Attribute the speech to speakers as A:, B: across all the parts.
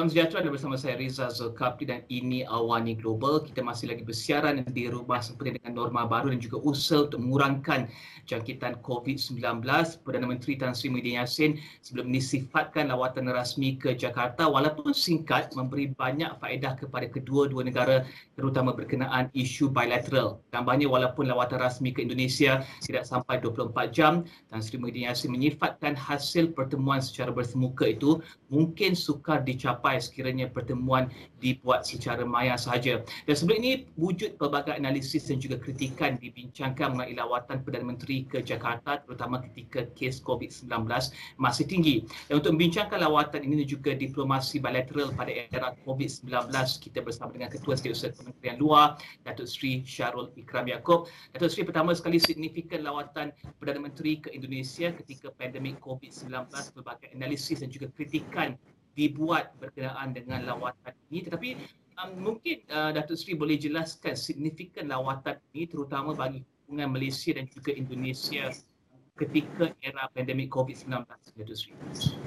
A: Salam sejahtera dan bersama saya Rizal Zulkafli dan ini Awani Global. Kita masih lagi bersiaran di rumah seperti dengan norma baru dan juga usaha untuk mengurangkan jangkitan COVID-19. Perdana Menteri Tan Sri Muhyiddin Yassin sebelum ini sifatkan lawatan rasmi ke Jakarta walaupun singkat memberi banyak faedah kepada kedua-dua negara terutama berkenaan isu bilateral. Tambahnya walaupun lawatan rasmi ke Indonesia tidak sampai 24 jam, Tan Sri Muhyiddin Yassin menyifatkan hasil pertemuan secara bersemuka itu mungkin sukar dicapai sekiranya pertemuan dibuat secara maya sahaja. Dan sebelum ini, wujud pelbagai analisis dan juga kritikan dibincangkan mengenai lawatan Perdana Menteri ke Jakarta terutama ketika kes COVID-19 masih tinggi. Dan untuk membincangkan lawatan ini dan juga diplomasi bilateral pada era COVID-19, kita bersama dengan Ketua Setiausaha Kementerian Luar, Datuk Seri Shahrul Ikram Yaakob. Datuk Seri, pertama sekali signifikan lawatan Perdana Menteri ke Indonesia ketika pandemik COVID-19, pelbagai analisis dan juga kritikan dibuat berkenaan dengan lawatan ini, tetapi mungkin Datuk Seri boleh jelaskan signifikan lawatan ini terutama bagi hubungan Malaysia dan juga Indonesia ketika era pandemik COVID-19, Datuk Seri.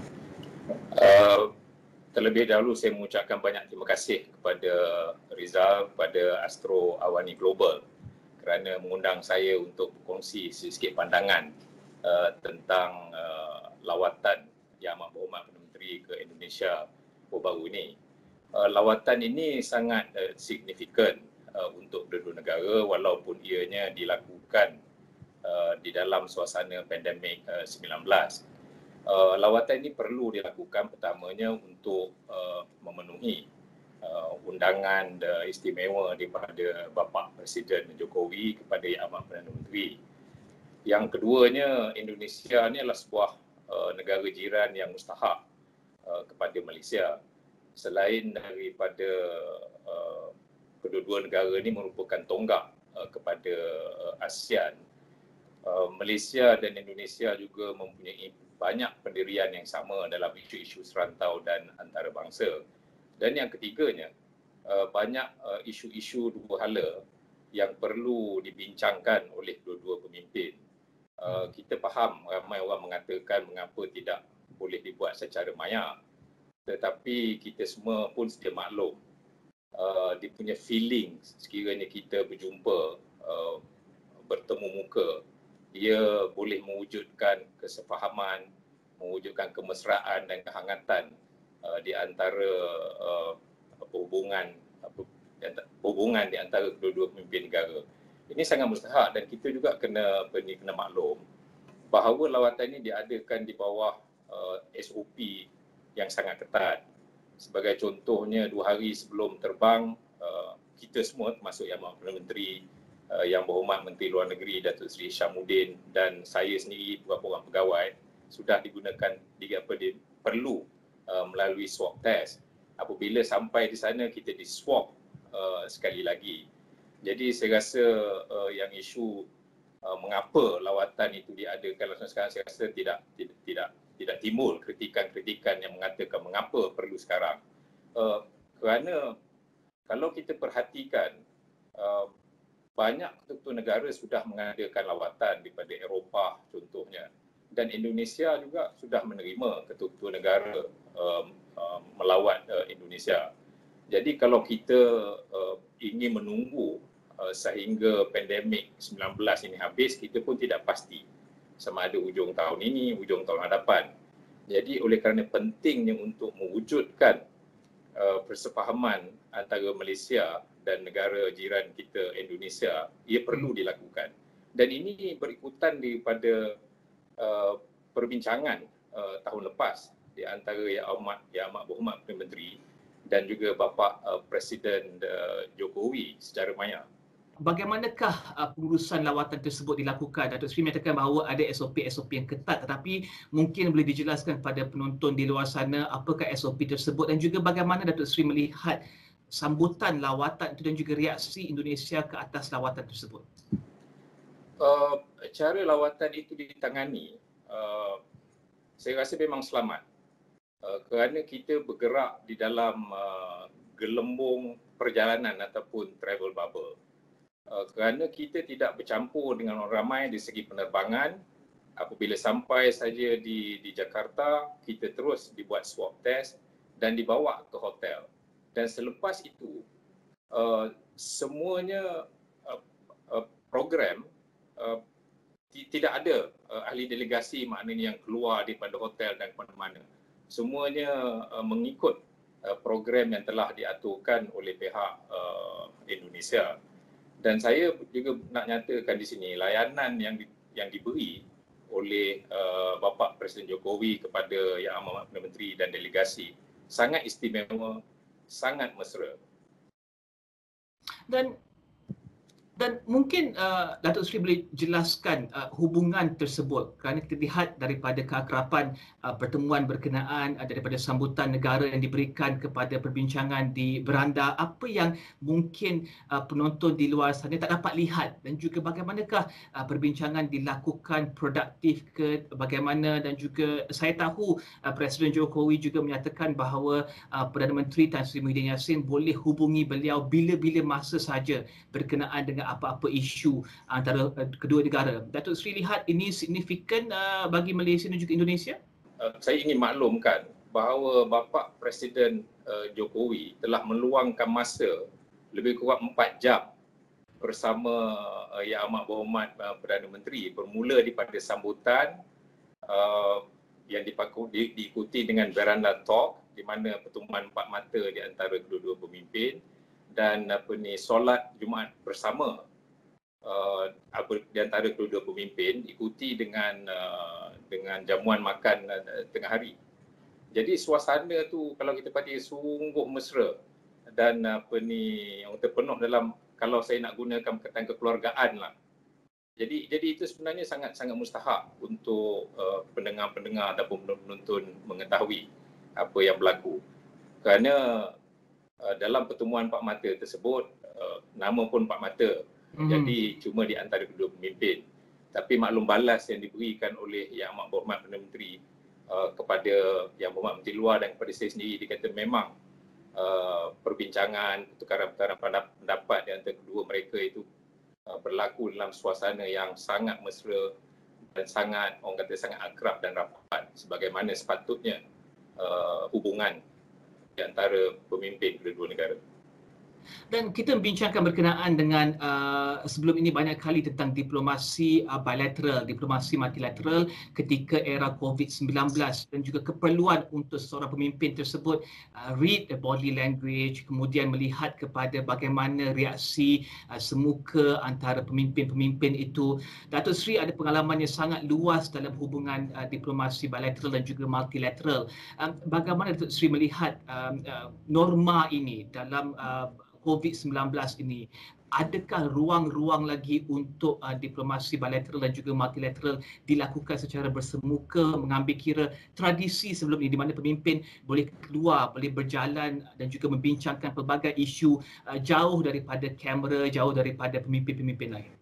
B: Terlebih dahulu saya mengucapkan banyak terima kasih kepada Rizal, kepada Astro Awani Global kerana mengundang saya untuk berkongsi sedikit pandangan tentang lawatan Yang Amat Berhormat Perdana Menteri ke Indonesia baru-baru ini. Lawatan ini sangat signifikan untuk kedua negara walaupun ianya dilakukan di dalam suasana pandemik 19. Lawatan ini perlu dilakukan pertamanya untuk memenuhi undangan istimewa daripada Bapa Presiden Jokowi kepada Yang Amat Perdana Menteri. Yang keduanya, Indonesia ini adalah sebuah negara jiran yang mustahak kepada Malaysia. Selain daripada kedua-dua negara ini merupakan tonggak kepada ASEAN, Malaysia dan Indonesia juga mempunyai banyak pendirian yang sama dalam isu-isu serantau dan antarabangsa. Dan yang ketiganya, banyak isu-isu dua hala yang perlu dibincangkan oleh dua-dua pemimpin. Kita faham ramai orang mengatakan mengapa tidak boleh dibuat secara maya, tetapi kita semua pun sedia maklum dia punya feeling sekiranya kita berjumpa, bertemu muka, ia boleh mewujudkan kesefahaman, mewujudkan kemesraan dan kehangatan di antara hubungan di antara kedua-dua pemimpin negara. Ini sangat mustahak dan kita juga kena maklum bahawa lawatan ini diadakan di bawah SOP yang sangat ketat. Sebagai contohnya, 2 hari sebelum terbang, kita semua termasuk Yang Amat Perdana Menteri, Yang Berhormat Menteri Luar Negeri Datuk Seri Syamudin dan saya sendiri beberapa orang pegawai sudah digunakan perlu melalui swab test. Apabila sampai di sana kita di swab sekali lagi. Jadi saya rasa yang isu mengapa lawatan itu diadakan sekarang, saya rasa tidak timbul kritikan-kritikan yang mengatakan mengapa perlu sekarang. Kerana kalau kita perhatikan banyak ketua negara sudah mengadakan lawatan daripada Eropah contohnya, dan Indonesia juga sudah menerima ketua negara melawat Indonesia. Jadi kalau kita ingin menunggu sehingga pandemik 19 ini habis, kita pun tidak pasti sama ada hujung tahun ini, hujung tahun hadapan. Jadi oleh kerana pentingnya untuk mewujudkan persefahaman antara Malaysia dan negara jiran kita Indonesia, ia perlu dilakukan. Dan ini berikutan daripada perbincangan tahun lepas di antara Yang Amat Berhormat Perdana Menteri dan juga Bapa Presiden Jokowi secara maya.
A: Bagaimanakah pengurusan lawatan tersebut dilakukan? Datuk Seri menyatakan bahawa ada SOP-SOP yang ketat, tetapi mungkin boleh dijelaskan kepada penonton di luar sana apakah SOP tersebut dan juga bagaimana Datuk Seri melihat sambutan lawatan itu dan juga reaksi Indonesia ke atas lawatan tersebut?
B: Cara lawatan itu ditangani, saya rasa memang selamat. Kerana kita bergerak di dalam gelembung perjalanan ataupun travel bubble. Kerana kita tidak bercampur dengan orang ramai di segi penerbangan, apabila sampai saja di Jakarta, kita terus dibuat swab test dan dibawa ke hotel. Dan selepas itu, semuanya program tidak ada ahli delegasi maknanya yang keluar daripada hotel dan ke mana-mana. Semuanya mengikut program yang telah diaturkan oleh pihak Indonesia. Dan saya juga nak nyatakan di sini layanan yang diberi oleh Bapa Presiden Jokowi kepada Yang Amat Perdana Menteri dan delegasi sangat istimewa, sangat mesra.
A: Dan mungkin Datuk Seri boleh jelaskan hubungan tersebut, kerana kita lihat daripada keakraban pertemuan berkenaan daripada sambutan negara yang diberikan kepada perbincangan di beranda, apa yang mungkin penonton di luar sana tak dapat lihat, dan juga bagaimanakah perbincangan dilakukan produktif ke bagaimana. Dan juga saya tahu Presiden Jokowi juga menyatakan bahawa Perdana Menteri Tan Sri Muhyiddin Yassin boleh hubungi beliau bila-bila masa saja berkenaan dengan apa-apa isu antara kedua negara. Datuk Seri lihat ini signifikan bagi Malaysia dan juga Indonesia?
B: Saya ingin maklumkan bahawa Bapa Presiden Jokowi telah meluangkan masa lebih kurang 4 jam bersama Yang Amat Berhormat Perdana Menteri, bermula daripada sambutan yang diikuti dengan veranda talk, di mana pertemuan empat mata di antara kedua-dua pemimpin, dan solat Jumaat bersama di antara kedua-dua pemimpin, ikuti dengan jamuan makan tengah hari. Jadi suasana tu kalau kita perhati sungguh mesra dan yang terpenuh dalam, kalau saya nak gunakan perkataan kekeluargaan lah. Jadi itu sebenarnya sangat mustahak untuk pendengar-pendengar ataupun penonton mengetahui apa yang berlaku. Kerana dalam pertemuan empat mata tersebut, nama pun empat mata, jadi cuma di antara kedua pemimpin. Tapi maklum balas yang diberikan oleh Yang Amat Berhormat Perdana Menteri kepada Yang Berhormat Menteri Luar dan kepada saya sendiri, dia kata memang perbincangan, pertukaran pendapat di antara kedua mereka itu berlaku dalam suasana yang sangat mesra dan sangat, orang kata, sangat akrab dan rapat sebagaimana sepatutnya hubungan di antara pemimpin kedua negara.
A: Dan kita membincangkan berkenaan dengan sebelum ini banyak kali tentang diplomasi bilateral, diplomasi multilateral ketika era COVID-19, dan juga keperluan untuk seorang pemimpin tersebut read the body language, kemudian melihat kepada bagaimana reaksi semuka antara pemimpin-pemimpin itu. Datuk Seri ada pengalaman yang sangat luas dalam hubungan diplomasi bilateral dan juga multilateral. Bagaimana Datuk Seri melihat norma ini dalam COVID-19 ini? Adakah ruang-ruang lagi untuk diplomasi bilateral dan juga multilateral dilakukan secara bersemuka, mengambil kira tradisi sebelum ini di mana pemimpin boleh keluar, boleh berjalan dan juga membincangkan pelbagai isu jauh daripada kamera, jauh daripada pemimpin-pemimpin lain?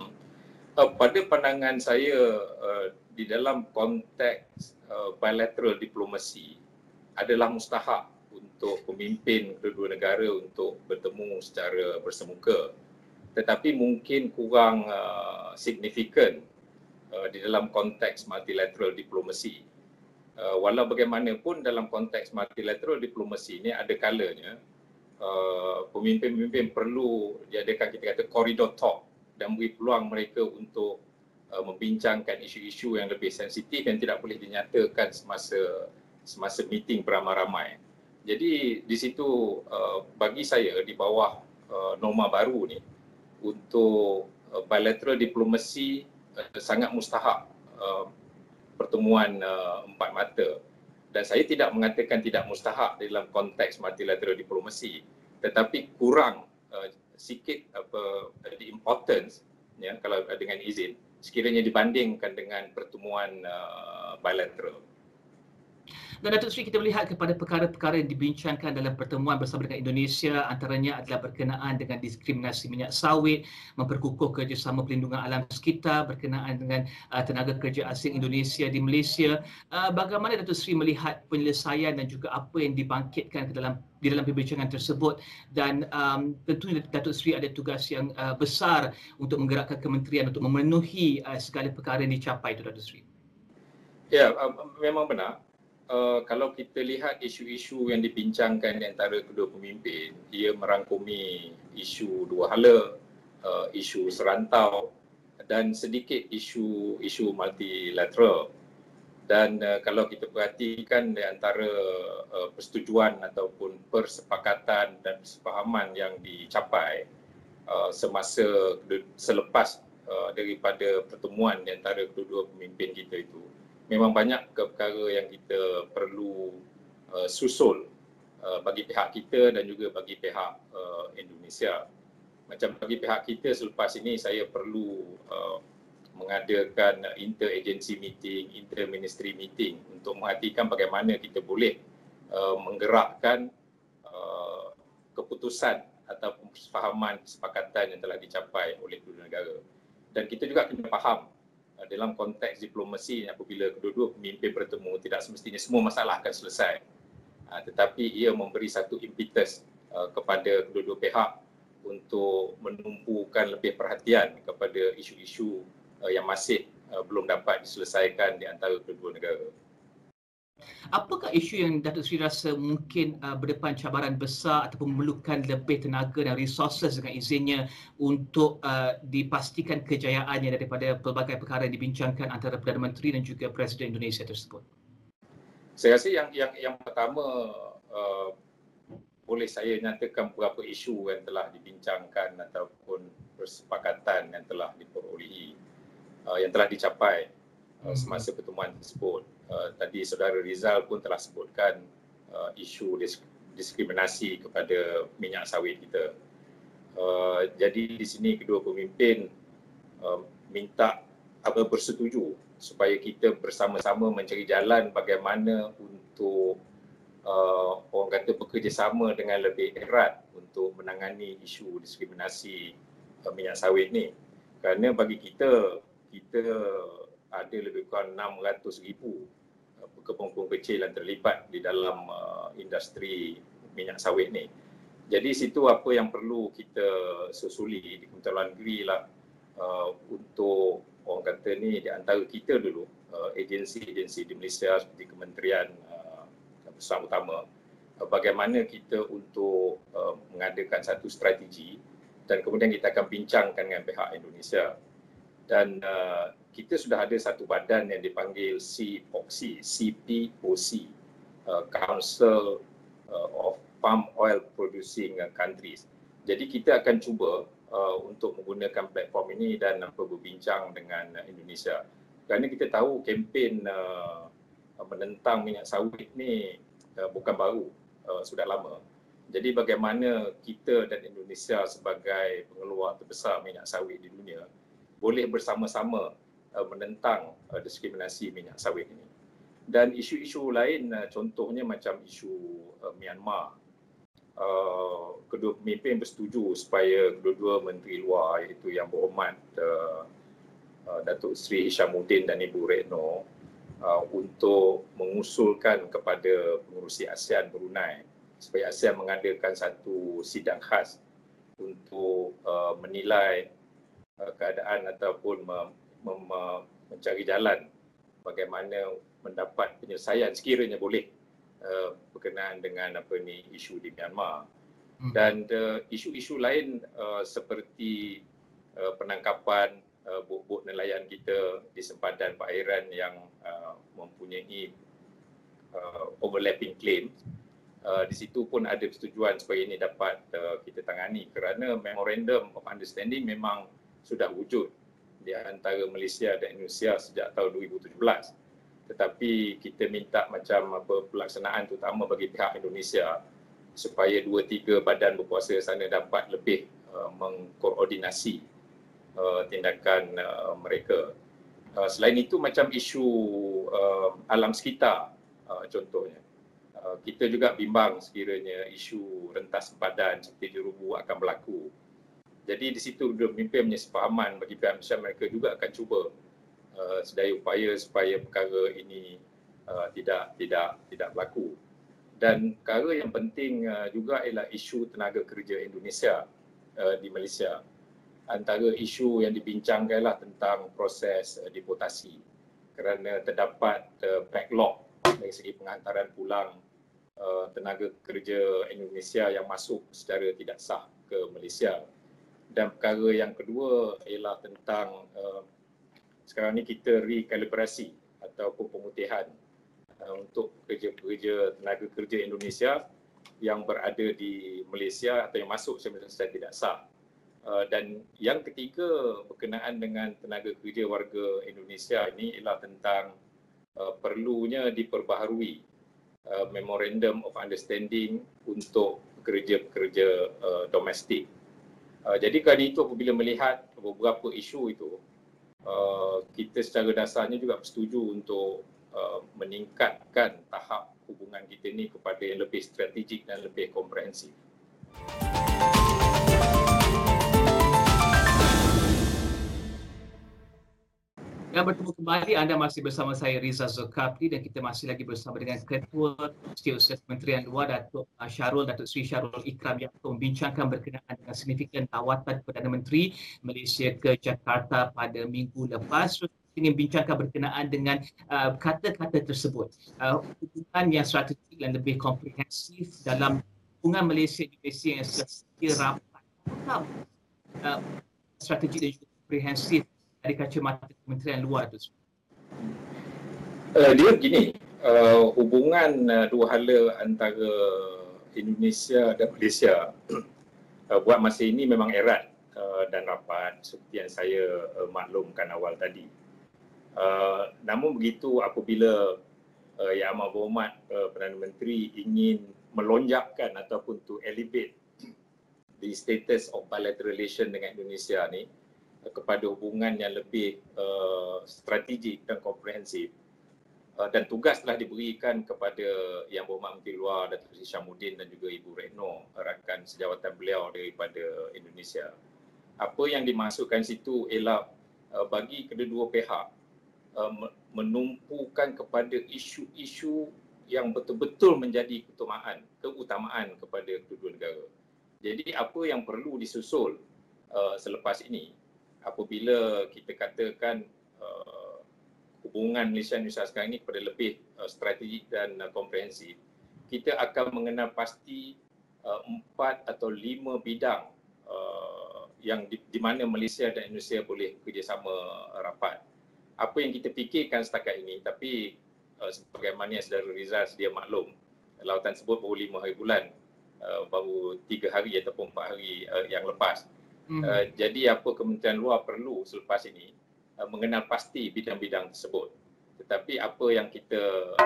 B: Pada pandangan saya, di dalam konteks bilateral diplomasi adalah mustahak untuk pemimpin kedua negara untuk bertemu secara bersemuka, tetapi mungkin kurang signifikan di dalam konteks multilateral diplomasi. Walau bagaimanapun dalam konteks multilateral diplomasi ini ada kalanya pemimpin-pemimpin perlu diadakan, kita kata, corridor talk, dan beri peluang mereka untuk membincangkan isu-isu yang lebih sensitif yang tidak boleh dinyatakan semasa meeting beramai-ramai. Jadi di situ bagi saya di bawah norma baru ni untuk bilateral diplomasi sangat mustahak pertemuan empat mata. Dan saya tidak mengatakan tidak mustahak dalam konteks multilateral diplomasi, tetapi kurang sikit the importance, ya, kalau dengan izin, sekiranya dibandingkan dengan pertemuan bilateral.
A: Dan Datuk Seri, kita melihat kepada perkara-perkara yang dibincangkan dalam pertemuan bersama dengan Indonesia, antaranya adalah berkenaan dengan diskriminasi minyak sawit, memperkukuh kerjasama perlindungan alam sekitar, berkenaan dengan tenaga kerja asing Indonesia di Malaysia. Bagaimana Datuk Seri melihat penyelesaian dan juga apa yang dibangkitkan di dalam perbincangan tersebut, dan tentunya Datuk Seri ada tugas yang besar untuk menggerakkan kementerian untuk memenuhi segala perkara yang dicapai itu, Datuk Seri.
B: Ya, memang benar. Kalau kita lihat isu-isu yang dibincangkan di antara kedua pemimpin, ia merangkumi isu dua hala, isu serantau dan sedikit isu multilateral. Dan kalau kita perhatikan di antara persetujuan ataupun persepakatan dan persefahaman yang dicapai selepas daripada pertemuan di antara kedua-dua pemimpin kita itu, memang banyak perkara yang kita perlu susul bagi pihak kita dan juga bagi pihak Indonesia. Macam bagi pihak kita, selepas ini saya perlu mengadakan inter-agency meeting, inter-ministry meeting untuk menghatikan bagaimana kita boleh menggerakkan keputusan ataupun persefahaman kesepakatan yang telah dicapai oleh kedua negara. Dan kita juga kena faham dalam konteks diplomasi, apabila kedua-dua pemimpin bertemu, tidak semestinya semua masalah akan selesai. Tetapi ia memberi satu impetus kepada kedua-dua pihak untuk menumpukan lebih perhatian kepada isu-isu yang masih belum dapat diselesaikan di antara kedua negara.
A: Apakah isu yang Datuk Seri rasa mungkin berdepan cabaran besar ataupun memerlukan lebih tenaga dan resources dengan izinnya untuk dipastikan kejayaannya daripada pelbagai perkara yang dibincangkan antara Perdana Menteri dan juga Presiden Indonesia tersebut?
B: Saya rasa yang pertama, boleh saya nyatakan beberapa isu yang telah dibincangkan ataupun persepakatan yang telah diperolehi, yang telah dicapai semasa pertemuan tersebut. Tadi Saudara Rizal pun telah sebutkan isu diskriminasi kepada minyak sawit kita. Jadi di sini kedua pemimpin minta bersetuju supaya kita bersama-sama mencari jalan bagaimana untuk orang kata bekerjasama dengan lebih erat untuk menangani isu diskriminasi minyak sawit ni. Kerana bagi kita ada lebih kurang 600,000 pekebun kecil yang terlibat di dalam industri minyak sawit ni. Jadi situ apa yang perlu kita susuli di Kementerian Luar Negeri lah, untuk orang kata ni di antara kita dulu, agensi-agensi di Malaysia seperti Kementerian Besar Utama, bagaimana kita untuk mengadakan satu strategi dan kemudian kita akan bincangkan dengan pihak Indonesia. Dan kita sudah ada satu badan yang dipanggil CPOC, Council of Palm Oil Producing Countries. Jadi kita akan cuba untuk menggunakan platform ini dan berbincang dengan Indonesia. Kerana kita tahu kempen menentang minyak sawit ni bukan baru, sudah lama. Jadi bagaimana kita dan Indonesia sebagai pengeluar terbesar minyak sawit di dunia boleh bersama-sama menentang diskriminasi minyak sawit ini. Dan isu-isu lain, contohnya macam isu Myanmar. Kedua pemimpin bersetuju supaya kedua-dua menteri luar, iaitu Yang Berhormat Datuk Seri Hishamuddin dan Ibu Retno, untuk mengusulkan kepada pengerusi ASEAN Brunei supaya ASEAN mengadakan satu sidang khas untuk menilai keadaan ataupun mencari jalan bagaimana mendapat penyelesaian sekiranya boleh berkenaan dengan isu di Myanmar. Dan isu-isu lain seperti penangkapan bot-bot nelayan kita di sempadan perairan yang mempunyai overlapping claim. Di situ pun ada persetujuan supaya ini dapat kita tangani, kerana Memorandum of Understanding memang sudah wujud di antara Malaysia dan Indonesia sejak tahun 2017. Tetapi kita minta macam pelaksanaan terutama bagi pihak Indonesia supaya 2-3 badan berkuasa sana dapat lebih mengkoordinasi tindakan mereka. Selain itu macam isu alam sekitar contohnya. Kita juga bimbang sekiranya isu rentas sempadan seperti Jerubu akan berlaku. Jadi di situ dua pemimpin punya sepahaman bagi pihak Malaysia, mereka juga akan cuba sedaya upaya supaya perkara ini tidak berlaku. Dan perkara yang penting juga ialah isu tenaga kerja Indonesia di Malaysia. Antara isu yang dibincangkanlah tentang proses deportasi kerana terdapat backlog dari segi penghantaran pulang tenaga kerja Indonesia yang masuk secara tidak sah ke Malaysia. Dan perkara yang kedua ialah tentang sekarang ni kita rekalibrasi ataupun pemutihan untuk pekerja-pekerja tenaga kerja Indonesia yang berada di Malaysia atau yang masuk secara tidak sah. Dan yang ketiga berkenaan dengan tenaga kerja warga Indonesia ini ialah tentang perlunya diperbaharui Memorandum of Understanding untuk pekerja-pekerja domestik. Jadi kali itu apabila melihat beberapa isu itu, kita secara dasarnya juga bersetuju untuk meningkatkan tahap hubungan kita ni kepada yang lebih strategik dan lebih komprehensif.
A: Dan bertemu kembali, anda masih bersama saya Riza Zulkafli dan kita masih lagi bersama dengan Ketua Setiausaha Kementerian Luar Datuk Sri Syarul Ikram yang akan membincangkan berkenaan dengan signifikan lawatan Perdana Menteri Malaysia ke Jakarta pada minggu lepas. Ini membincangkan berkenaan dengan kata-kata tersebut. Hubungan yang strategik dan lebih komprehensif dalam hubungan Malaysia-Indonesia yang setia rapat. Strategik dan juga komprehensif dari kacamata Kementerian Luar itu?
B: Dia begini, hubungan dua hala antara Indonesia dan Malaysia buat masa ini memang erat dan rapat seperti yang saya maklumkan awal tadi. Namun begitu apabila Yang Amat Berhormat Perdana Menteri ingin melonjakkan ataupun to elevate the status of bilateral relation dengan Indonesia ni kepada hubungan yang lebih strategik dan komprehensif, dan tugas telah diberikan kepada Yang Berhormat Menteri Luar Datuk Seri Syamudin dan juga Ibu Retno, rakan sejawatan beliau daripada Indonesia. Apa yang dimasukkan situ ialah bagi kedua-dua pihak menumpukan kepada isu-isu yang betul-betul menjadi keutamaan kepada kedua negara. Jadi apa yang perlu disusul selepas ini, apabila kita katakan hubungan Malaysia-Indonesia sekarang ini kepada lebih strategik dan komprehensif, kita akan mengenal pasti 4 atau 5 bidang yang di mana Malaysia dan Indonesia boleh bekerjasama rapat. Apa yang kita fikirkan setakat ini, tapi sebagaimana yang Saudara Rizal sedia maklum, lawatan tersebut baru 5 hari bulan, baru 3 hari ataupun 4 hari yang lepas. Jadi apa Kementerian Luar perlu selepas ini mengenal pasti bidang-bidang tersebut. Tetapi apa yang kita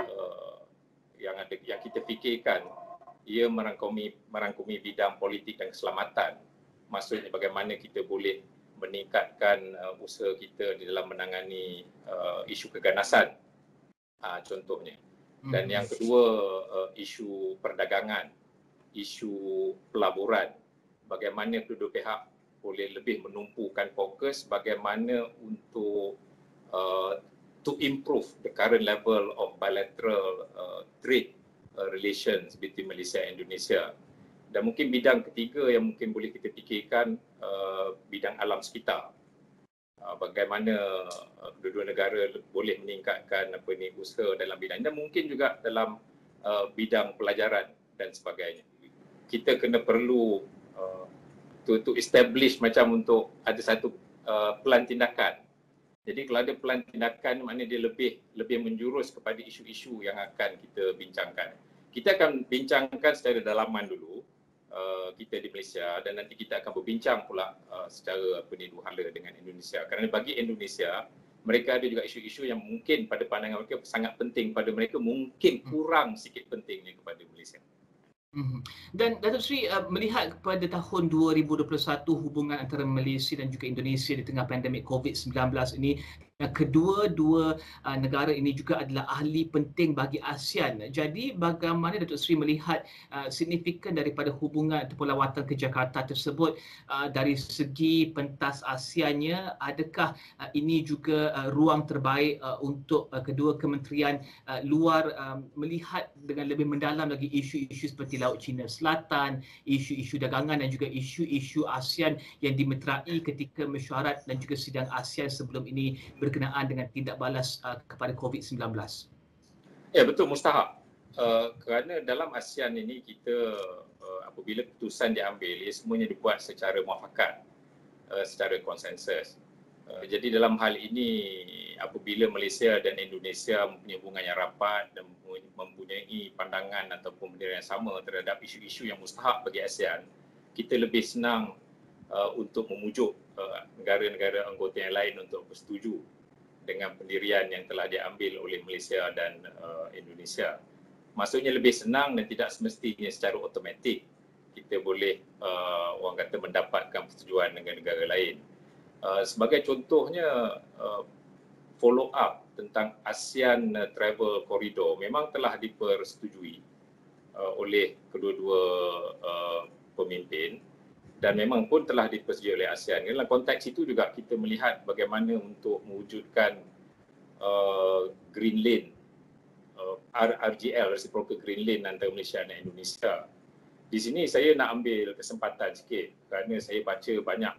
B: yang kita fikirkan, ia merangkumi bidang politik dan keselamatan. Maksudnya bagaimana kita boleh meningkatkan usaha kita di dalam menangani isu keganasan, contohnya. Dan yang kedua, isu perdagangan, isu pelaburan. Bagaimana kedua pihak boleh lebih menumpukan fokus bagaimana untuk to improve the current level of bilateral trade relations between Malaysia and Indonesia. Dan mungkin bidang ketiga yang mungkin boleh kita fikirkan, bidang alam sekitar. Bagaimana kedua-dua negara boleh meningkatkan usaha dalam bidang, dan mungkin juga dalam bidang pelajaran dan sebagainya. Kita kena perlu to establish macam untuk ada satu pelan tindakan. Jadi kalau ada pelan tindakan, maknanya dia lebih menjurus kepada isu-isu yang akan kita bincangkan. Kita akan bincangkan secara dalaman dulu kita di Malaysia, dan nanti kita akan berbincang pula secara dua hala dengan Indonesia. Kerana bagi Indonesia, mereka ada juga isu-isu yang mungkin pada pandangan mereka sangat penting pada mereka, mungkin kurang sikit pentingnya kepada Malaysia.
A: Dan Datuk Seri, melihat kepada tahun 2021, hubungan antara Malaysia dan juga Indonesia di tengah pandemik COVID-19 ini, kedua-dua negara ini juga adalah ahli penting bagi ASEAN. Jadi bagaimana Datuk Seri melihat signifikan daripada hubungan ataupun lawatan ke Jakarta tersebut dari segi pentas ASEAN-nya? Adakah ini juga ruang terbaik untuk kedua kementerian luar melihat dengan lebih mendalam lagi isu-isu seperti Laut Cina Selatan, isu-isu dagangan dan juga isu-isu ASEAN yang dimeterai ketika mesyuarat dan juga sidang ASEAN sebelum ini berkenaan dengan tindak balas kepada COVID-19?
B: Ya, betul, mustahak. Kerana dalam ASEAN ini kita apabila keputusan diambil, semuanya dibuat secara muafakat, secara konsensus. Jadi dalam hal ini apabila Malaysia dan Indonesia mempunyai hubungan yang rapat dan mempunyai pandangan ataupun pendirian yang sama terhadap isu-isu yang mustahak bagi ASEAN, kita lebih senang untuk memujuk negara-negara anggota yang lain untuk bersetuju dengan pendirian yang telah diambil oleh Malaysia dan Indonesia. Maksudnya lebih senang dan tidak semestinya secara automatik kita boleh orang kata mendapatkan persetujuan dengan negara lain. Sebagai contohnya, follow up tentang ASEAN Travel Corridor memang telah dipersetujui oleh kedua-dua pemimpin dan memang pun telah dipersetujui oleh ASEAN. Dalam konteks itu juga kita melihat bagaimana untuk mewujudkan Green Lane, RGL, Reciprocal Green Lane antara Malaysia dan Indonesia. Di sini saya nak ambil kesempatan sikit kerana saya baca banyak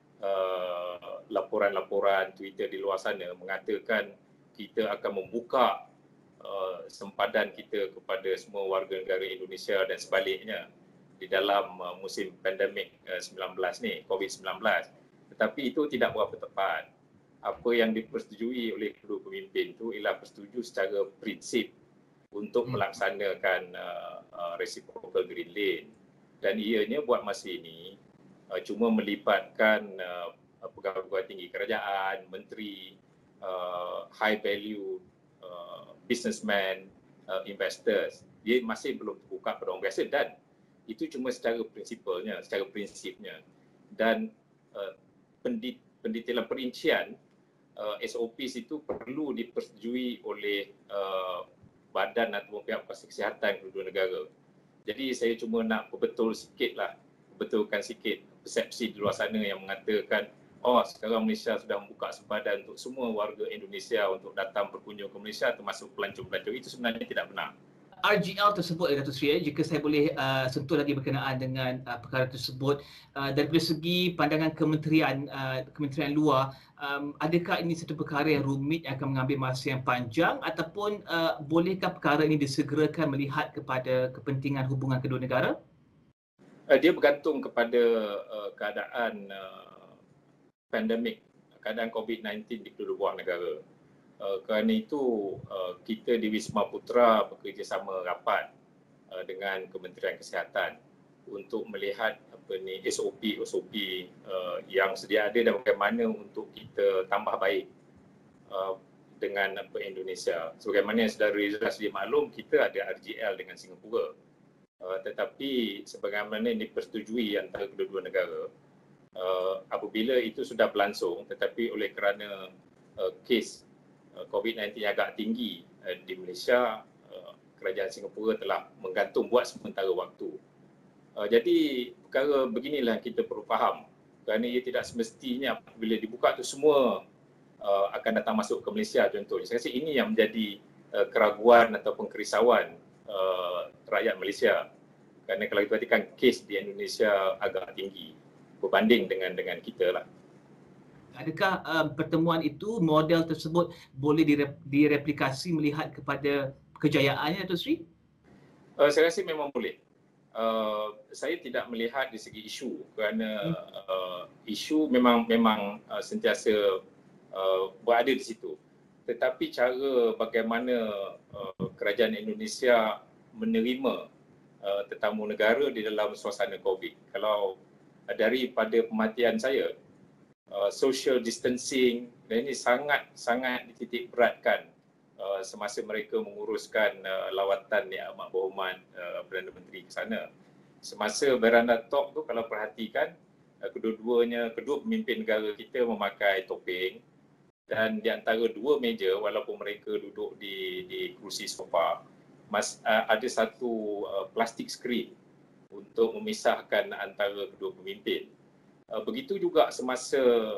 B: laporan-laporan Twitter di luar sana mengatakan kita akan membuka sempadan kita kepada semua warga negara Indonesia dan sebaliknya di dalam musim pandemik 19 ni, COVID-19. Tetapi itu tidak berapa tepat. Apa yang dipersetujui oleh kedua pemimpin itu ialah persetuju secara prinsip untuk melaksanakan reciprocal green lane. Dan ianya buat masa ini cuma melibatkan pegawai tinggi kerajaan, menteri, high value businessman, investors. Dia masih belum terbuka pada orang biasa dan itu cuma secara prinsipnya. Dan pendetailan perincian SOPs itu perlu dipersetujui oleh badan ataupun pihak kuasa kesihatan kedua negara. Jadi saya cuma nak betulkan sikit persepsi di luar sana yang mengatakan sekarang Malaysia sudah membuka sempadan untuk semua warga Indonesia untuk datang berkunjung ke Malaysia termasuk pelancong-pelancong. Itu sebenarnya tidak benar.
A: RGL tersebut, Dato' Sri, jika saya boleh sentuh lagi berkenaan dengan perkara tersebut, daripada segi pandangan kementerian luar, adakah ini satu perkara yang rumit yang akan mengambil masa yang panjang ataupun bolehkah perkara ini disegerakan melihat kepada kepentingan hubungan kedua negara?
B: Dia bergantung kepada keadaan pandemik, keadaan COVID-19 di kedua buah negara. Kerana itu kita di Wisma Putra bekerjasama rapat dengan Kementerian Kesihatan untuk melihat SOP yang sedia ada dan bagaimana untuk kita tambah baik dengan Indonesia. Sebagaimana yang saudara sedia maklum, kita ada RGL dengan Singapura. Tetapi sebagaimana ini dipersetujui antara kedua-dua negara, apabila itu sudah berlangsung tetapi oleh kerana kes COVID-19 yang agak tinggi di Malaysia, kerajaan Singapura telah menggantung buat sementara waktu. Jadi perkara beginilah kita perlu faham kerana ia tidak semestinya apabila dibuka itu semua akan datang masuk ke Malaysia contohnya. Saya rasa ini yang menjadi keraguan ataupun kerisauan rakyat Malaysia kerana kalau kita perhatikan kes di Indonesia agak tinggi berbanding dengan kita lah.
A: Adakah pertemuan itu, model tersebut boleh direplikasi melihat kepada kejayaannya, Dato' Sri?
B: Saya rasa memang boleh. Saya tidak melihat di segi isu kerana isu memang sentiasa berada di situ. Tetapi cara bagaimana kerajaan Indonesia menerima tetamu negara di dalam suasana COVID. Kalau daripada pemerhatian saya, social distancing dan ini sangat dititik beratkan semasa mereka menguruskan lawatan yang amat berhormat Perdana Menteri ke sana. Semasa Veranda Talk tu kalau perhatikan kedua pemimpin negara kita memakai topeng dan di antara dua meja walaupun mereka duduk di kerusi sofa ada satu plastik skrin untuk memisahkan antara kedua pemimpin. Begitu juga semasa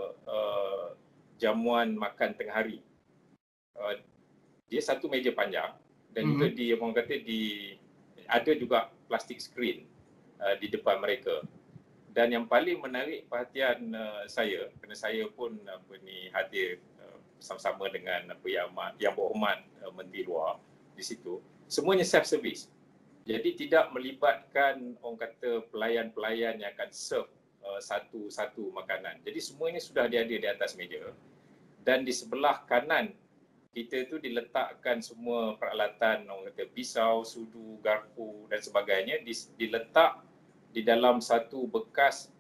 B: jamuan makan tengah hari. Dia satu meja panjang dan juga ada juga plastik skrin di depan mereka. Dan yang paling menarik perhatian saya, kerana saya pun hadir bersama-sama dengan yang berhormat Menteri Luar di di situ, semuanya self-service. Jadi tidak melibatkan orang kata pelayan-pelayan yang akan serve satu-satu makanan. Jadi semua ini sudah ada di atas meja, dan di sebelah kanan kita tu diletakkan semua peralatan, orang kata pisau, sudu, garpu dan sebagainya, diletak di dalam satu bekas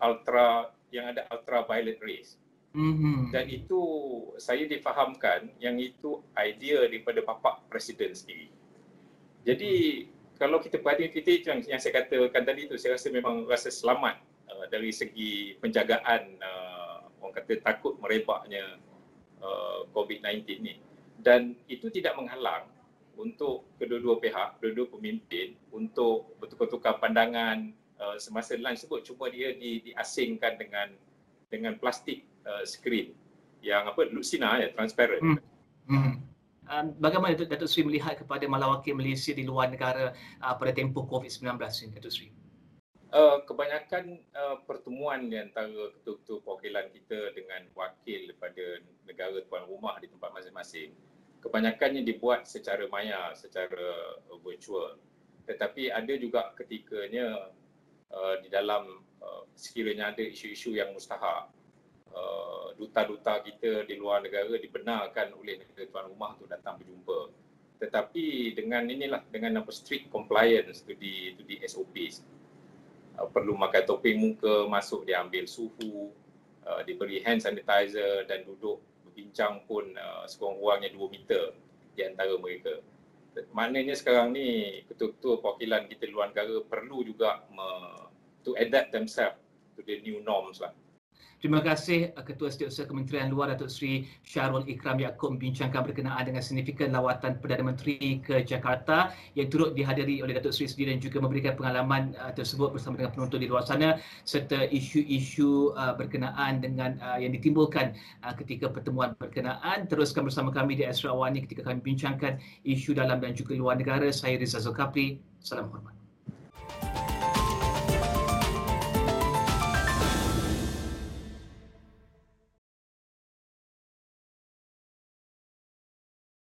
B: yang ada ultraviolet rays. Dan itu saya difahamkan yang itu idea daripada bapa presiden sendiri. Jadi kalau kita perhatikan, kita yang saya katakan tadi tu, saya rasa memang rasa selamat dari segi penjagaan orang kata takut merebaknya COVID-19 ni. Dan itu tidak menghalang untuk kedua-dua pihak, kedua-dua pemimpin untuk bertukar-tukar pandangan semasa lunch tersebut. Cuma dia diasingkan dengan plastik skrin yang lucina ya, transparent.
A: Bagaimana Datuk Seri melihat kepada malawakil Malaysia di luar negara pada tempoh COVID-19 ini, Datuk Seri?
B: Kebanyakan pertemuan di antara ketua-ketua perwakilan kita dengan wakil daripada negara tuan rumah di tempat masing-masing, kebanyakannya dibuat secara maya, secara virtual. Tetapi ada juga ketikanya di dalam sekiranya ada isu-isu yang mustahak, duta-duta kita di luar negara dibenarkan oleh negara tuan rumah untuk datang berjumpa. Tetapi dengan dengan strict compliance to the SOPs. Perlu pakai topeng muka, masuk dia ambil suhu, diberi hand sanitizer dan duduk berbincang pun sekurang-kurangnya 2 meter di antara mereka. Maknanya sekarang ni ketua-ketua perwakilan kita luar negara perlu juga to adapt themselves to the new norms lah.
A: Terima kasih Ketua Setiausaha Kementerian Luar Datuk Seri Shahrul Ikram Yaakob membincangkan berkenaan dengan signifikan lawatan Perdana Menteri ke Jakarta yang turut dihadiri oleh Datuk Seri sendiri dan juga memberikan pengalaman tersebut bersama dengan penonton di luar sana, serta isu-isu berkenaan dengan yang ditimbulkan ketika pertemuan berkenaan. Teruskan bersama kami di Astro Awani ketika kami bincangkan isu dalam dan juga luar negara. Saya Rizal Zulkafli. Salam hormat.